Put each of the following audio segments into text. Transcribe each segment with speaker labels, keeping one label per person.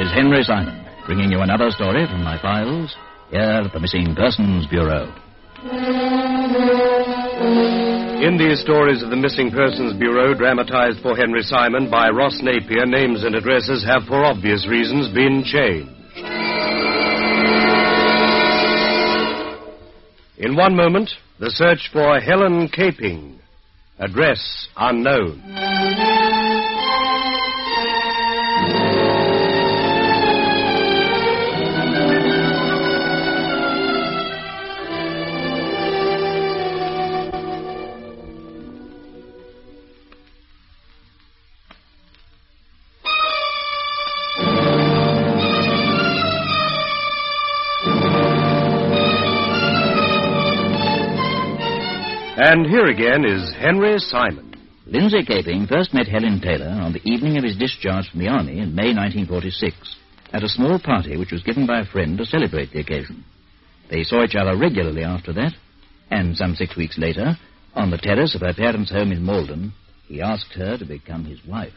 Speaker 1: is Henry Simon, bringing you another story from my files here at the Missing Persons Bureau.
Speaker 2: In these stories of the Missing Persons Bureau, dramatized for Henry Simon by Ross Napier, names and addresses have, for obvious reasons, been changed. In one moment, the search for Helen Caping. Address unknown. And here again is Henry Simon.
Speaker 1: Lindsay Caping first met Helen Taylor on the evening of his discharge from the Army in May 1946 at a small party which was given by a friend to celebrate the occasion. They saw each other regularly after that, and some 6 weeks later, on the terrace of her parents' home in Malden, he asked her to become his wife.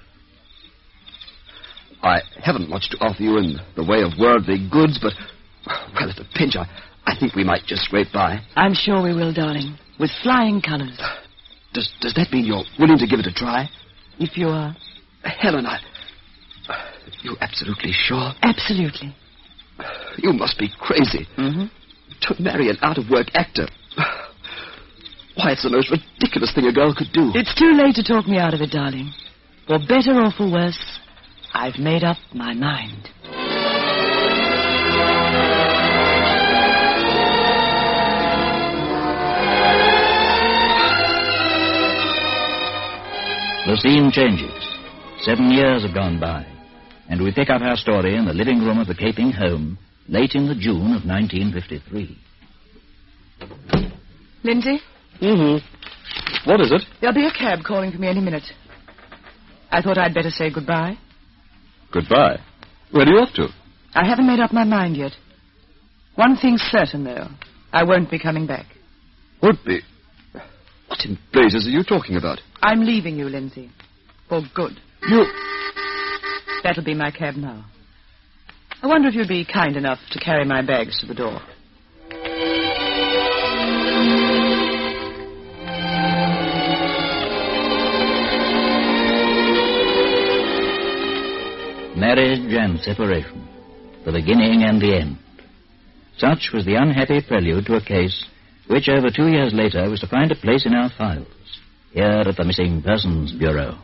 Speaker 3: I haven't much to offer you in the way of worldly goods, but, well, at a pinch, I think we might just scrape by.
Speaker 4: I'm sure we will, darling. With flying colors.
Speaker 3: Does that mean you're willing to give it a try?
Speaker 4: If you are.
Speaker 3: Helen, you absolutely sure?
Speaker 4: Absolutely.
Speaker 3: You must be crazy.
Speaker 4: Mm-hmm.
Speaker 3: To marry an out-of-work actor. Why, it's the most ridiculous thing a girl could do.
Speaker 4: It's too late to talk me out of it, darling. For better or for worse, I've made up my mind.
Speaker 1: The scene changes. 7 years have gone by, and we pick up our story in the living room of the Caping home, late in the June of 1953.
Speaker 4: Lindsay?
Speaker 3: Mm-hmm. What is it?
Speaker 4: There'll be a cab calling for me any minute. I thought I'd better say goodbye.
Speaker 3: Goodbye? Where are you off to?
Speaker 4: I haven't made up my mind yet. One thing's certain, though. I won't be coming back.
Speaker 3: Won't be? What in blazes are you talking about?
Speaker 4: I'm leaving you, Lindsay. For good.
Speaker 3: You...
Speaker 4: That'll be my cab now. I wonder if you'd be kind enough to carry my bags to the door.
Speaker 1: Marriage and separation. The beginning and the end. Such was the unhappy prelude to a case which over 2 years later was to find a place in our files, here at the Missing Persons Bureau.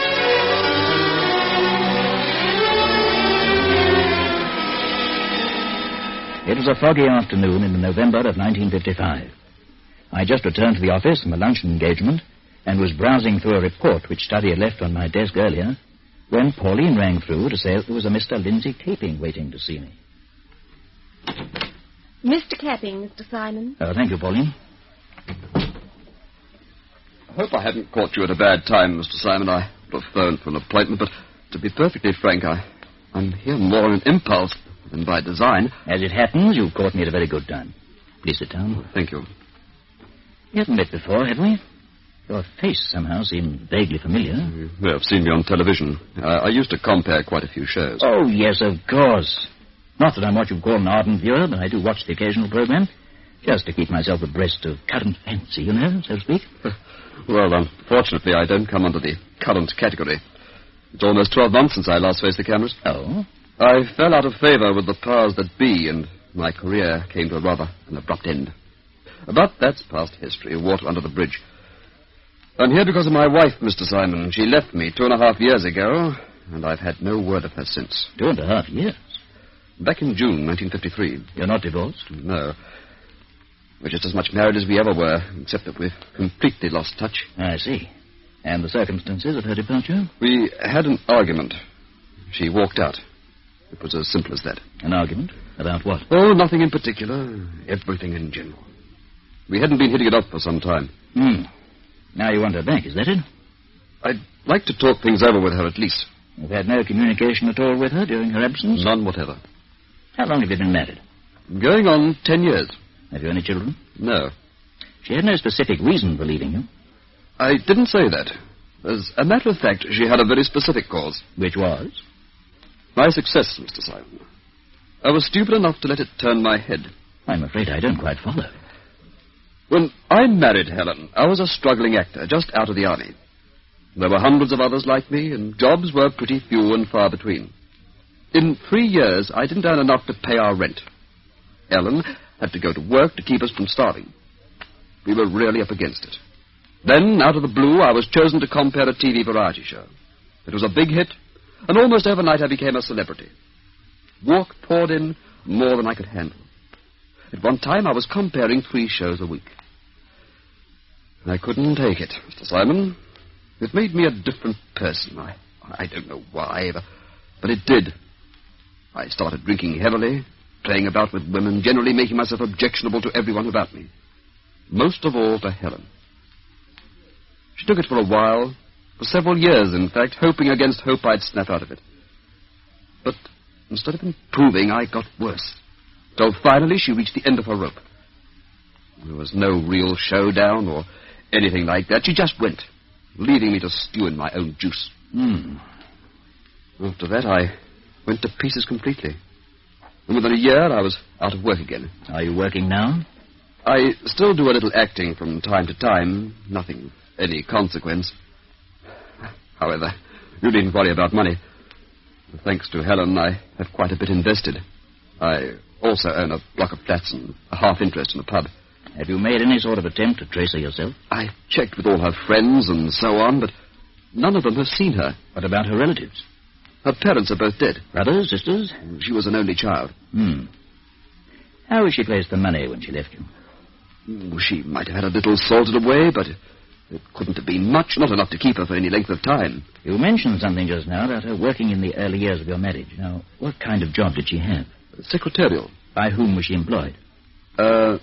Speaker 1: It was a foggy afternoon in November of 1955. I just returned to the office from a luncheon engagement and was browsing through a report which Study had left on my desk earlier when Pauline rang through to say that there was a Mr. Lindsay Caping waiting to see me.
Speaker 5: Mr. Caping, Mr. Simon.
Speaker 1: Thank you, Pauline.
Speaker 3: I hope I hadn't caught you at a bad time, Mr. Simon. I would have phoned for an appointment, but to be perfectly frank, I'm here more on impulse than by design.
Speaker 1: As it happens, you've caught me at a very good time. Please sit down.
Speaker 3: Thank you.
Speaker 1: We haven't met before, have we? Your face somehow seemed vaguely familiar.
Speaker 3: You may have seen me on television. I used to compare quite a few shows.
Speaker 1: Oh, yes, of course. Not that I'm what you'd call an ardent viewer, but I do watch the occasional program, just to keep myself abreast of current fancy, you know, so to speak.
Speaker 3: Well, unfortunately, I don't come under the current category. It's almost 12 months since I last faced the cameras.
Speaker 1: Oh?
Speaker 3: I fell out of favor with the powers that be, and my career came to a rather an abrupt end. But that's past history, water under the bridge. I'm here because of my wife, Mr. Simon. She left me 2.5 years ago, and I've had no word of her since.
Speaker 1: 2.5 years?
Speaker 3: Back in June 1953.
Speaker 1: You're not divorced?
Speaker 3: No. We're just as much married as we ever were, except that we've completely lost touch.
Speaker 1: I see. And the circumstances of her departure?
Speaker 3: We had an argument. She walked out. It was as simple as that.
Speaker 1: An argument? About what?
Speaker 3: Oh, nothing in particular. Everything in general. We hadn't been hitting it off for some time.
Speaker 1: Now you want her back, is that it?
Speaker 3: I'd like to talk things over with her at least.
Speaker 1: You've had no communication at all with her during her absence?
Speaker 3: None whatever.
Speaker 1: How long have you been married?
Speaker 3: Going on 10 years.
Speaker 1: Have you any children?
Speaker 3: No.
Speaker 1: She had no specific reason for leaving you.
Speaker 3: I didn't say that. As a matter of fact, she had a very specific cause.
Speaker 1: Which was?
Speaker 3: My success, Mr. Simon. I was stupid enough to let it turn my head.
Speaker 1: I'm afraid I don't quite follow.
Speaker 3: When I married Helen, I was a struggling actor, just out of the army. There were hundreds of others like me, and jobs were pretty few and far between. In 3 years, I didn't earn enough to pay our rent. Helen had to go to work to keep us from starving. We were really up against it. Then, out of the blue, I was chosen to compare a TV variety show. It was a big hit, and almost overnight I became a celebrity. Work poured in more than I could handle. At one time, I was comparing 3 shows a week. I couldn't take it, Mr. Simon. It made me a different person. I don't know why, but it did. I started drinking heavily, playing about with women, generally making myself objectionable to everyone about me. Most of all to Helen. She took it for a while, for several years, in fact, hoping against hope I'd snap out of it. But instead of improving, I got worse. Till finally she reached the end of her rope. There was no real showdown or anything like that. She just went, leaving me to stew in my own juice. After that, I went to pieces completely. And within a year, I was out of work again.
Speaker 1: Are you working now?
Speaker 3: I still do a little acting from time to time. Nothing of any consequence. However, you needn't worry about money. Thanks to Helen, I have quite a bit invested. I also own a block of flats and a half interest in a pub.
Speaker 1: Have you made any sort of attempt to trace her yourself?
Speaker 3: I checked with all her friends and so on, but none of them have seen her.
Speaker 1: What about her relatives?
Speaker 3: Her parents are both dead.
Speaker 1: Brothers, sisters?
Speaker 3: She was an only child.
Speaker 1: How has she placed the money when she left you?
Speaker 3: She might have had a little salted away, but it couldn't have been much, not enough to keep her for any length of time.
Speaker 1: You mentioned something just now about her working in the early years of your marriage. Now, what kind of job did she have?
Speaker 3: Secretarial.
Speaker 1: By whom was she employed?
Speaker 3: Well,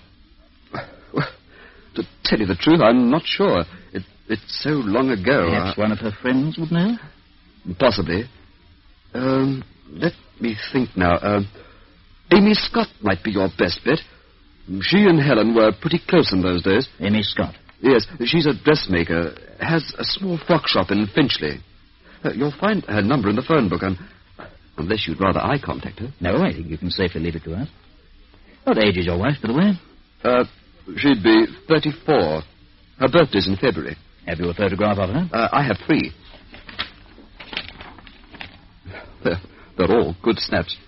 Speaker 3: to tell you the truth, I'm not sure. It's so long ago.
Speaker 1: Perhaps one of her friends would know?
Speaker 3: Possibly. Let me think now. Amy Scott might be your best bet. She and Helen were pretty close in those days.
Speaker 1: Amy Scott?
Speaker 3: Yes, she's a dressmaker. Has a small frock shop in Finchley. You'll find her number in the phone book, unless you'd rather I contact her.
Speaker 1: No, I think you can safely leave it to us. What age is your wife, by the way?
Speaker 3: She'd be 34. Her birthday's in February.
Speaker 1: Have you a photograph of her?
Speaker 3: I have 3. They're all good snaps.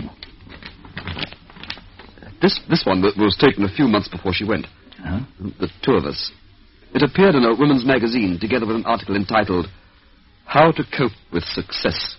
Speaker 3: This one was taken a few months before she went.
Speaker 1: Huh?
Speaker 3: The 2 of us. It appeared in a women's magazine, together with an article entitled, How to Cope with Success.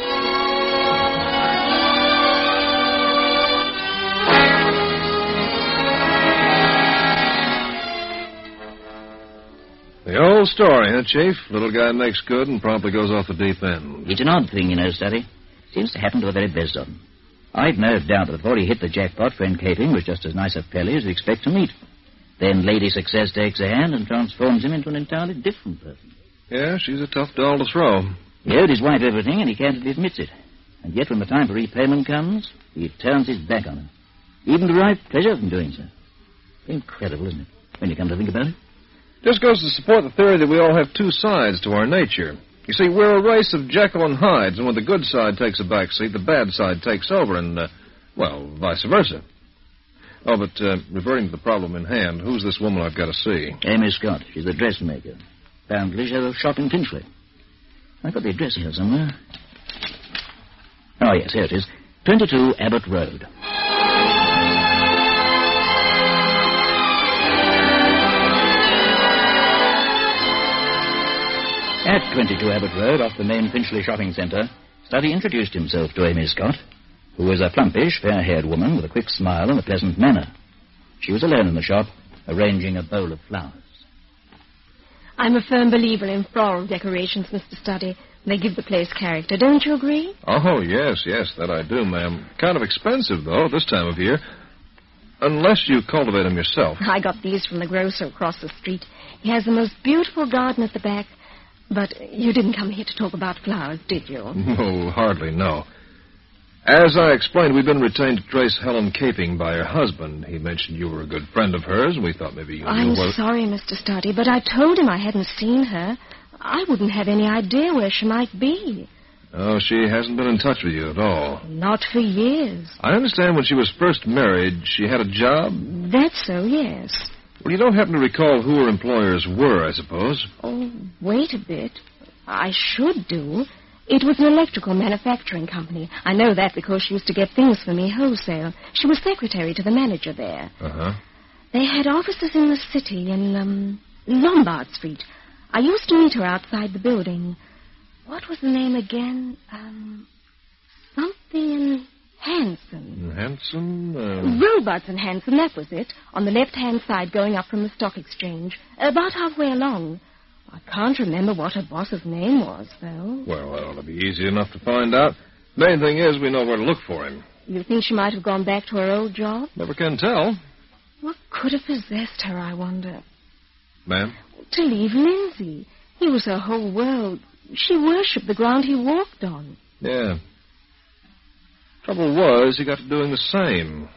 Speaker 2: The old story, huh, Chief? Little guy makes good and promptly goes off the deep end.
Speaker 1: It's an odd thing, you know, Study. Seems to happen to the very best of them. I'd no doubt that before he hit the jackpot, friend Caping was just as nice a fellow as you expect to meet. Then Lady Success takes a hand and transforms him into an entirely different person.
Speaker 2: Yeah, she's a tough doll to throw.
Speaker 1: He owed his wife everything, and he candidly admits it. And yet when the time for repayment comes, he turns his back on her. Even derived pleasure from doing so. Incredible, isn't it, when you come to think about it?
Speaker 2: Just goes to support the theory that we all have 2 sides to our nature. You see, we're a race of Jekyll and Hydes, and when the good side takes a back seat, the bad side takes over, and, vice versa. Oh, but reverting to the problem in hand, who's this woman I've got to see?
Speaker 1: Amy Scott. She's a dressmaker. Apparently she has a shop in Finchley. I've got the address here somewhere. Oh, yes, here it is. 22 Abbott Road. At 22 Abbott Road, off the main Finchley shopping centre, Study introduced himself to Amy Scott, who was a plumpish, fair-haired woman with a quick smile and a pleasant manner. She was alone in the shop, arranging a bowl of flowers.
Speaker 5: I'm a firm believer in floral decorations, Mr. Study. They give the place character. Don't you agree?
Speaker 2: Oh, yes, that I do, ma'am. Kind of expensive, though, this time of year. Unless you cultivate them yourself.
Speaker 5: I got these from the grocer across the street. He has the most beautiful garden at the back. But you didn't come here to talk about flowers, did you?
Speaker 2: Oh, hardly, no. As I explained, we've been retained to trace Helen Caping by her husband. He mentioned you were a good friend of hers, and we thought maybe you knew...
Speaker 5: I'm sorry, Mr. Study, but I told him I hadn't seen her. I wouldn't have any idea where she might be.
Speaker 2: Oh, she hasn't been in touch with you at all.
Speaker 5: Not for years.
Speaker 2: I understand when she was first married, she had a job?
Speaker 5: That's so, yes.
Speaker 2: Well, you don't happen to recall who her employers were, I suppose.
Speaker 5: Oh, wait a bit. I should do. It was an electrical manufacturing company. I know that because she used to get things for me wholesale. She was secretary to the manager there.
Speaker 2: Uh-huh.
Speaker 5: They had offices in the city in Lombard Street. I used to meet her outside the building. What was the name again? Something Hanson.
Speaker 2: Hanson?
Speaker 5: Robards and Hanson, that was it. On the left-hand side going up from the stock exchange. About halfway along. I can't remember what her boss's name was, though.
Speaker 2: Well, that'll be easy enough to find out. Main thing is we know where to look for him.
Speaker 5: You think she might have gone back to her old job?
Speaker 2: Never can tell.
Speaker 5: What could have possessed her, I wonder?
Speaker 2: Ma'am?
Speaker 5: To leave Lindsay. He was her whole world. She worshipped the ground he walked on.
Speaker 2: Yeah. Trouble was, he got to doing the same.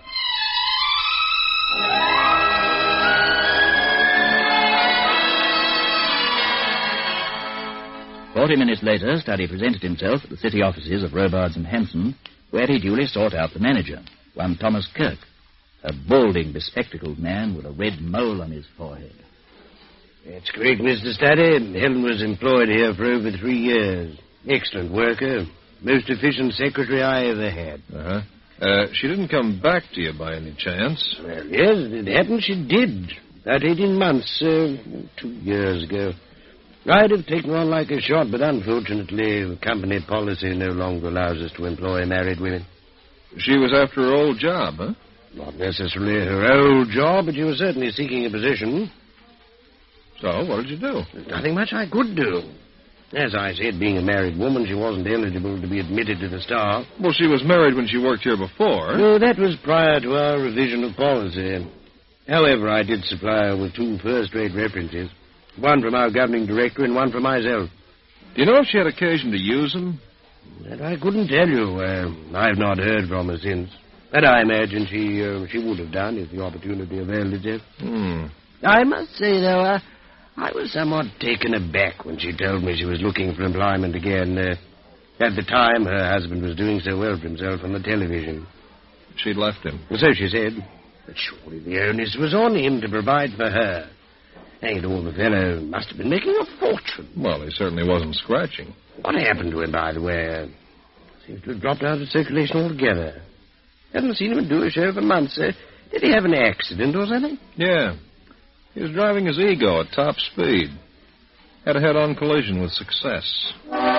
Speaker 1: "40 minutes later, Studdy presented himself at the city offices of Robards and Hanson, where he duly sought out the manager, one Thomas Kirk, a balding, bespectacled man with a red mole on his forehead.
Speaker 6: That's correct, Mr. Studdy. Helen was employed here for over 3 years. Excellent worker. Most efficient secretary I ever had.
Speaker 2: Uh-huh. She didn't come back to you by any chance?
Speaker 6: Well, yes, it happened she did. About 18 months, 2 years ago. I'd have taken her on like a shot, but unfortunately, company policy no longer allows us to employ married women.
Speaker 2: She was after her old job, huh?
Speaker 6: Not necessarily her old job, but she was certainly seeking a position.
Speaker 2: So, what did you do?
Speaker 6: Nothing much I could do. As I said, being a married woman, she wasn't eligible to be admitted to the Star.
Speaker 2: Well, she was married when she worked here before.
Speaker 6: No, that was prior to our revision of policy. However, I did supply her with 2 first-rate references. One from our governing director and one from myself.
Speaker 2: Do you know if she had occasion to use them?
Speaker 6: That I couldn't tell you. I've not heard from her since. But I imagine she would have done if the opportunity availed itself. I must say, though, I was somewhat taken aback when she told me she was looking for employment again. At the time, her husband was doing so well for himself on the television.
Speaker 2: She'd left him.
Speaker 6: So she said. But surely the onus was on him to provide for her. Hang it all, the fellow must have been making a fortune.
Speaker 2: Well, he certainly wasn't scratching.
Speaker 6: What happened to him, by the way? Seems to have dropped out of circulation altogether. Haven't seen him do a show for months. Did he have an accident or something?
Speaker 2: Yeah. He was driving his ego at top speed. Had a head-on collision with success.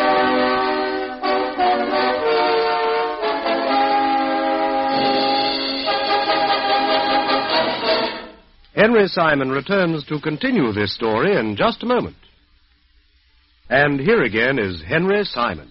Speaker 7: Henry Simon returns to continue this story in just a moment. And here again is Henry Simon.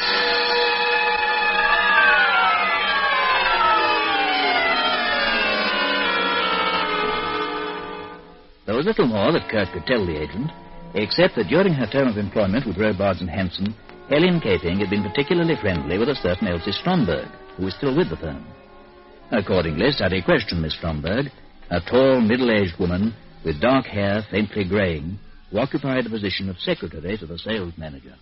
Speaker 1: There was little more that Kirk could tell the agent, except that during her term of employment with Robards and Hanson, Helen Caping had been particularly friendly with a certain Elsie Stromberg, who was still with the firm. Accordingly, Studdy questioned Miss Stromberg, a tall, middle-aged woman with dark hair faintly graying, who occupied the position of secretary to the sales manager.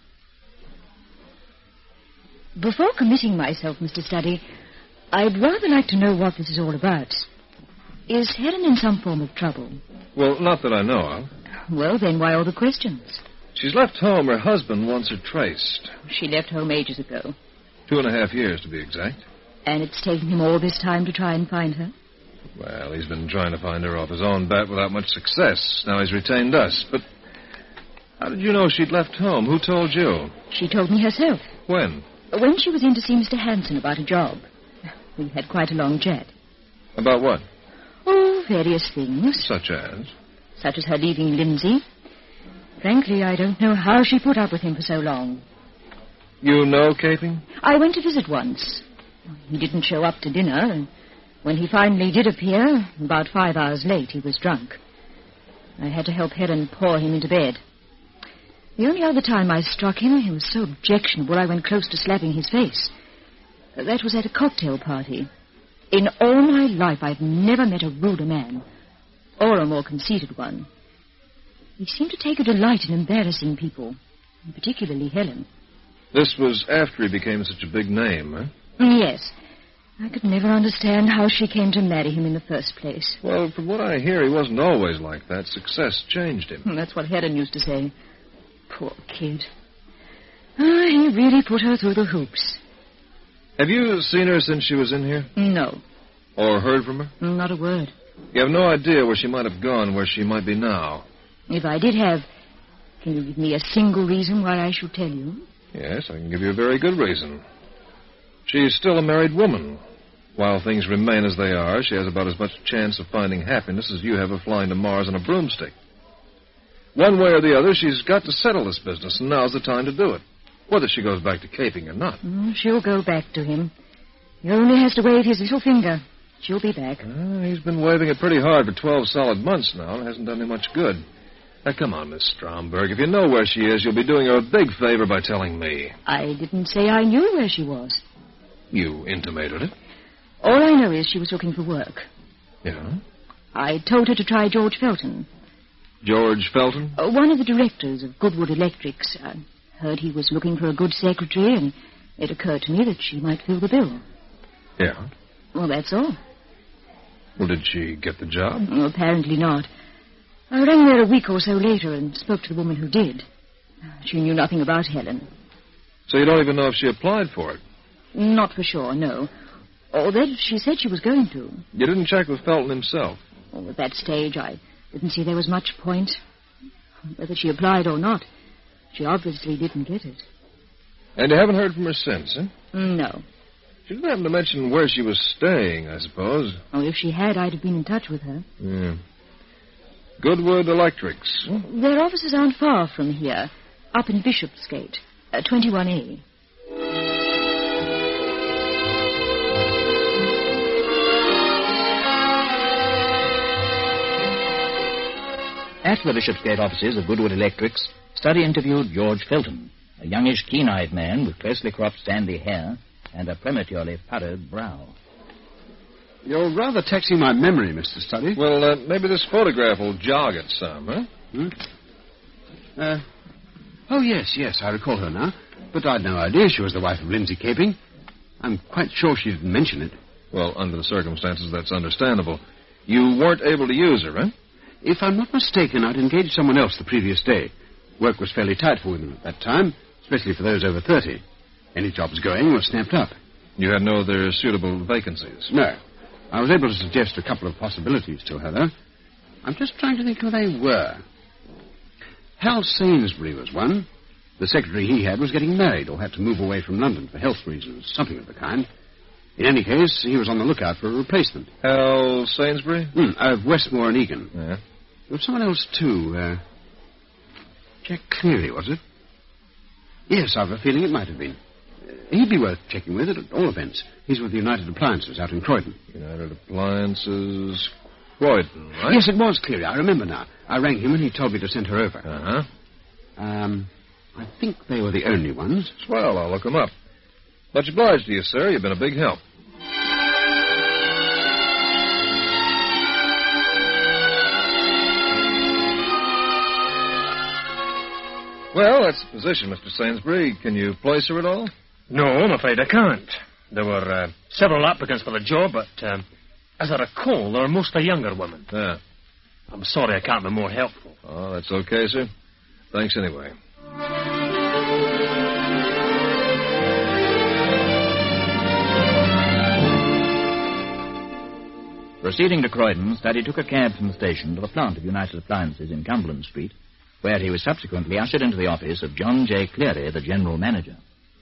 Speaker 8: Before committing myself, Mr. Studdy, I'd rather like to know what this is all about. Is Helen in some form of trouble?
Speaker 2: Well, not that I know of.
Speaker 8: Well, then why all the questions?
Speaker 2: She's left home. Her husband wants her traced.
Speaker 8: She left home ages ago.
Speaker 2: 2.5 years, to be exact.
Speaker 8: And it's taken him all this time to try and find her?
Speaker 2: Well, he's been trying to find her off his own bat without much success. Now he's retained us. But how did you know she'd left home? Who told you?
Speaker 8: She told me herself.
Speaker 2: When?
Speaker 8: When she was in to see Mr. Hanson about a job. We had quite a long chat.
Speaker 2: About what?
Speaker 8: Oh, various things.
Speaker 2: Such as?
Speaker 8: Such as her leaving Lindsay. Frankly, I don't know how she put up with him for so long.
Speaker 2: You know Caping?
Speaker 8: I went to visit once. He didn't show up to dinner, and when he finally did appear, about 5 hours late, he was drunk. I had to help Helen pour him into bed. The only other time I struck him, he was so objectionable I went close to slapping his face. That was at a cocktail party. In all my life, I've never met a ruder man, or a more conceited one. He seemed to take a delight in embarrassing people, and particularly Helen.
Speaker 2: This was after he became such a big name, huh?
Speaker 8: Yes. I could never understand how she came to marry him in the first place.
Speaker 2: Well, from what I hear, he wasn't always like that. Success changed him.
Speaker 8: That's what Helen used to say. Poor kid. He really put her through the hoops.
Speaker 2: Have you seen her since she was in here?
Speaker 8: No.
Speaker 2: Or heard from her?
Speaker 8: Not a word.
Speaker 2: You have no idea where she might have gone, where she might be now?
Speaker 8: If I did have, can you give me a single reason why I should tell you?
Speaker 2: Yes, I can give you a very good reason. She's still a married woman. While things remain as they are, she has about as much chance of finding happiness as you have of flying to Mars on a broomstick. One way or the other, she's got to settle this business, and now's the time to do it. Whether she goes back to caping or not.
Speaker 8: She'll go back to him. He only has to wave his little finger. She'll be back.
Speaker 2: He's been waving it pretty hard for 12 solid months now and hasn't done him much good. Now, come on, Miss Stromberg. If you know where she is, you'll be doing her a big favor by telling me.
Speaker 8: I didn't say I knew where she was.
Speaker 2: You intimated it.
Speaker 8: All I know is she was looking for work.
Speaker 2: Yeah?
Speaker 8: I told her to try George Felton.
Speaker 2: George Felton?
Speaker 8: One of the directors of Goodwood Electrics. I heard he was looking for a good secretary, and it occurred to me that she might fill the bill.
Speaker 2: Yeah?
Speaker 8: Well, that's all.
Speaker 2: Well, did she get the job?
Speaker 8: Apparently not. I rang there a week or so later and spoke to the woman who did. She knew nothing about Helen.
Speaker 2: So you don't even know if she applied for it?
Speaker 8: Not for sure, no. Although she said she was going to.
Speaker 2: You didn't check with Felton himself?
Speaker 8: Well, at that stage, I didn't see there was much point. Whether she applied or not, she obviously didn't get it.
Speaker 2: And you haven't heard from her since, huh?
Speaker 8: No.
Speaker 2: She didn't happen to mention where she was staying, I suppose.
Speaker 8: Oh, if she had, I'd have been in touch with her.
Speaker 2: Yeah. Goodwood Electrics.
Speaker 8: Their offices aren't far from here, up in Bishopsgate, 21A.
Speaker 1: At the Bishopsgate offices of Goodwood Electrics, Study interviewed George Felton, a youngish, keen-eyed man with closely cropped sandy hair and a prematurely furrowed brow.
Speaker 9: You're rather taxing my memory, Mr. Study.
Speaker 2: Well, maybe this photograph will jog it some, huh?
Speaker 9: Oh, yes, I recall her now. But I'd no idea she was the wife of Lindsay Caping. I'm quite sure she didn't mention it.
Speaker 2: Well, under the circumstances, that's understandable. You weren't able to use her, huh?
Speaker 9: If I'm not mistaken, I'd engaged someone else the previous day. Work was fairly tight for women at that time, especially for those over 30. Any jobs going were snapped up.
Speaker 2: You had no other suitable vacancies?
Speaker 9: No. I was able to suggest a couple of possibilities to her, though. I'm just trying to think who they were. Hal Sainsbury was one. The secretary he had was getting married or had to move away from London for health reasons, something of the kind. In any case, he was on the lookout for a replacement.
Speaker 2: Hal Sainsbury?
Speaker 9: Of Westmore and Egan.
Speaker 2: Yeah.
Speaker 9: There was someone else, too. Jack Cleary, was it? Yes, I've a feeling it might have been. He'd be worth checking with at all events. He's with the United Appliances out in Croydon.
Speaker 2: United Appliances, Croydon, right?
Speaker 9: Yes, it was Cleary. I remember now. I rang him and he told me to send her over.
Speaker 2: Uh-huh.
Speaker 9: I think they were the only ones.
Speaker 2: Swell, I'll look them up. Much obliged to you, sir. You've been a big help. Well, that's the position, Mr. Sainsbury. Can you place her at all?
Speaker 10: No, I'm afraid I can't. There were several applicants for the job, but as I recall, they were mostly younger women.
Speaker 2: Yeah.
Speaker 10: I'm sorry I can't be more helpful.
Speaker 2: Oh, that's okay, sir. Thanks anyway.
Speaker 1: Proceeding to Croydon, Study took a cab from the station to the plant of United Appliances in Cumberland Street, where he was subsequently ushered into the office of John J. Cleary, the general manager.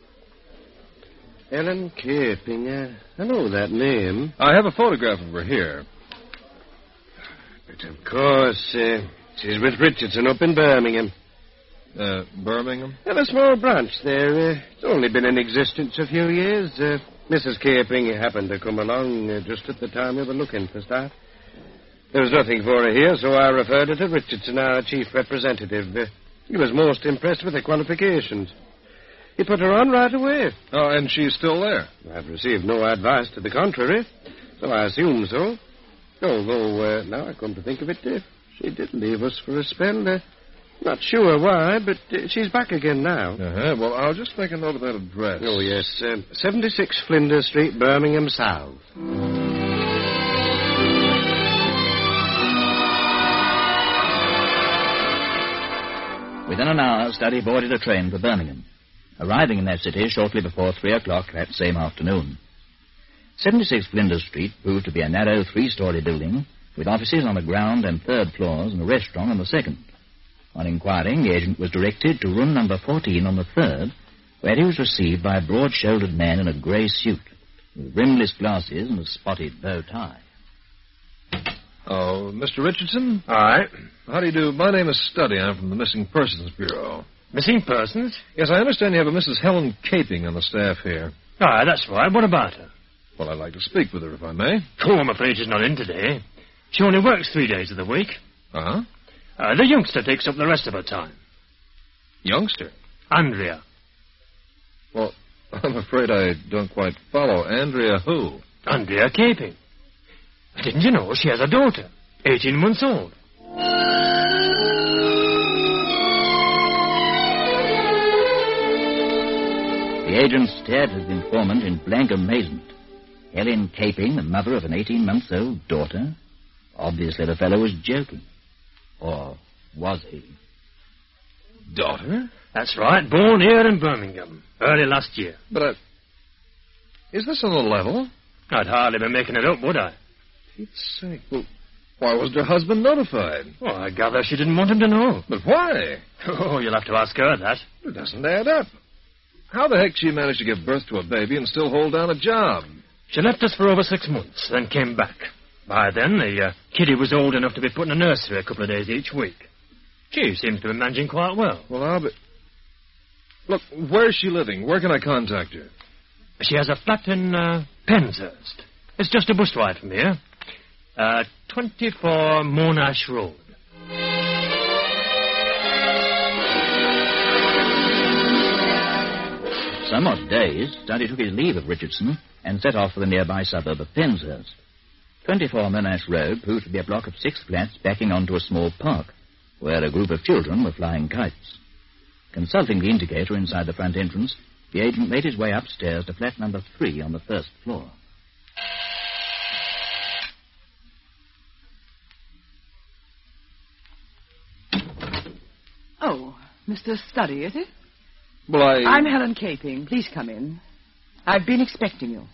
Speaker 6: Helen Caping, I know that name.
Speaker 2: I have a photograph of her here.
Speaker 6: But of course, she's with Richardson up in Birmingham.
Speaker 2: Birmingham?
Speaker 6: A small branch there. It's only been in existence a few years. Mrs. Caping happened to come along just at the time we were looking for staff. There was nothing for her here, so I referred her to Richardson, our chief representative. He was most impressed with her qualifications. He put her on right away.
Speaker 2: Oh, and she's still there?
Speaker 6: I've received no advice to the contrary, so I assume so. Although, now I come to think of it, she did leave us for a spell. Not sure why, but she's back again now.
Speaker 2: Uh-huh. Well, I'll just make a note of that address.
Speaker 6: Oh, yes. 76 Flinders Street, Birmingham South.
Speaker 1: Within an hour, Studdy boarded a train for Birmingham, arriving in that city shortly before 3 o'clock that same afternoon. 76 Flinders Street proved to be a narrow three-story building with offices on the ground and third floors and a restaurant on the second. On inquiring, the agent was directed to room number 14 on the third, where he was received by a broad-shouldered man in a grey suit, with rimless glasses and a spotted bow tie.
Speaker 2: Oh, Mr. Richardson?
Speaker 10: Aye.
Speaker 2: How do you do? My name is Studdy. I'm from the Missing Persons Bureau.
Speaker 10: Missing persons?
Speaker 2: Yes, I understand you have a Mrs. Helen Caping on the staff here.
Speaker 10: Aye, that's right. What about her?
Speaker 2: Well, I'd like to speak with her, if I may.
Speaker 10: Oh, I'm afraid she's not in today. She only works 3 days of the week.
Speaker 2: Uh-huh.
Speaker 10: The youngster takes up the rest of her time.
Speaker 2: Youngster?
Speaker 10: Andrea.
Speaker 2: Well, I'm afraid I don't quite follow. Andrea who?
Speaker 10: Andrea Caping. Didn't you know she has a daughter, 18 months old?
Speaker 1: The agent stared at his informant in blank amazement. Helen Caping, the mother of an 18-month-old daughter? Obviously the fellow was joking. Or was he?
Speaker 2: Daughter?
Speaker 10: That's right, born here in Birmingham, early last year.
Speaker 2: But is this on the level?
Speaker 10: I'd hardly be making it up, would I?
Speaker 2: Pete's sake. Well, why wasn't her husband notified?
Speaker 10: Well, I gather she didn't want him to know.
Speaker 2: But why?
Speaker 10: Oh, you'll have to ask her that.
Speaker 2: It doesn't add up. How the heck she managed to give birth to a baby and still hold down a job?
Speaker 10: She left us for over 6 months, then came back. By then, the kiddie was old enough to be put in a nursery a couple of days each week. She seems to be managing quite well.
Speaker 2: Well, I'll be... Look, where's she living? Where can I contact her?
Speaker 10: She has a flat in Penshurst. It's just a bus ride from here. 24 Monash Road.
Speaker 1: Somewhat dazed, Studdy took his leave of Richardson and set off for the nearby suburb of Penshurst. 24 Monash Road proved to be a block of 6 flats backing onto a small park, where a group of children were flying kites. Consulting the indicator inside the front entrance, the agent made his way upstairs to flat number 3 on the first floor.
Speaker 4: Oh, Mr. Studdy, is it?
Speaker 2: Well,
Speaker 4: I'm Helen Caping. Please come in. I've been expecting you.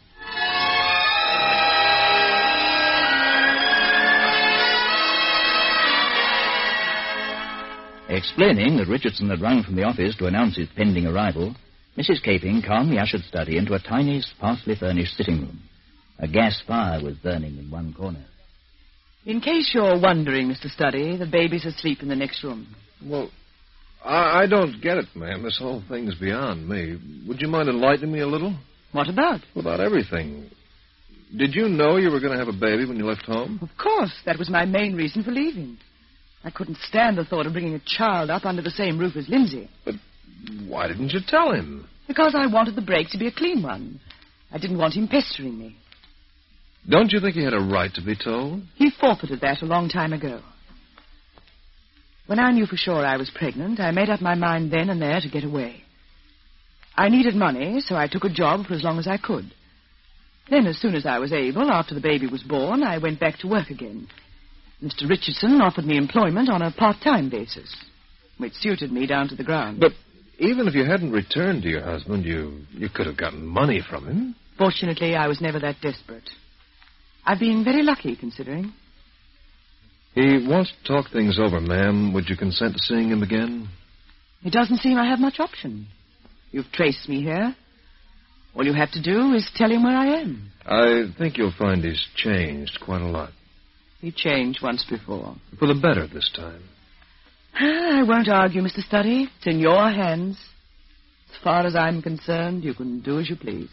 Speaker 1: Explaining that Richardson had rung from the office to announce his pending arrival, Mrs. Caping calmly ushered Studdy into a tiny, sparsely furnished sitting room. A gas fire was burning in one corner.
Speaker 4: In case you're wondering, Mr. Studdy, the baby's asleep in the next room.
Speaker 2: Well, I don't get it, ma'am. This whole thing's beyond me. Would you mind enlightening me a little?
Speaker 4: What about?
Speaker 2: About everything. Did you know you were going to have a baby when you left home?
Speaker 4: Of course. That was my main reason for leaving. I couldn't stand the thought of bringing a child up under the same roof as Lindsay.
Speaker 2: But why didn't you tell him?
Speaker 4: Because I wanted the break to be a clean one. I didn't want him pestering me.
Speaker 2: Don't you think he had a right to be told?
Speaker 4: He forfeited that a long time ago. When I knew for sure I was pregnant, I made up my mind then and there to get away. I needed money, so I took a job for as long as I could. Then, as soon as I was able, after the baby was born, I went back to work again. Mr. Richardson offered me employment on a part-time basis, which suited me down to the ground.
Speaker 2: But even if you hadn't returned to your husband, you could have gotten money from him.
Speaker 4: Fortunately, I was never that desperate. I've been very lucky, considering.
Speaker 2: He wants to talk things over, ma'am. Would you consent to seeing him again?
Speaker 4: It doesn't seem I have much option. You've traced me here. All you have to do is tell him where I am.
Speaker 2: I think you'll find he's changed quite a lot.
Speaker 4: He changed once before.
Speaker 2: For the better this time.
Speaker 4: I won't argue, Mr. Studdy. It's in your hands. As far as I'm concerned, you can do as you please.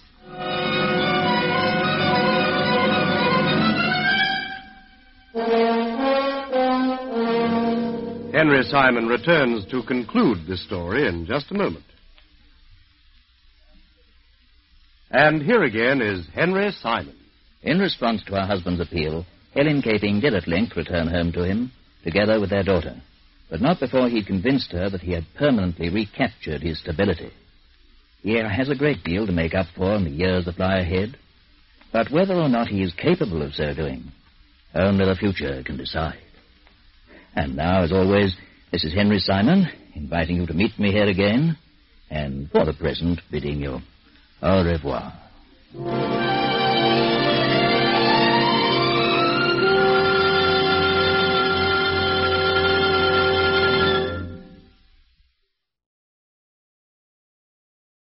Speaker 7: Henry Simon returns to conclude this story in just a moment. And here again is Henry Simon.
Speaker 1: In response to her husband's appeal, Helen Caping did at length return home to him, together with their daughter. but not before he'd convinced her that he had permanently recaptured his stability. He has a great deal to make up for in the years that lie ahead, but whether or not he is capable of so doing, only the future can decide. And now, as always, this is Henry Simon, inviting you to meet me here again, and for the present, bidding you au revoir.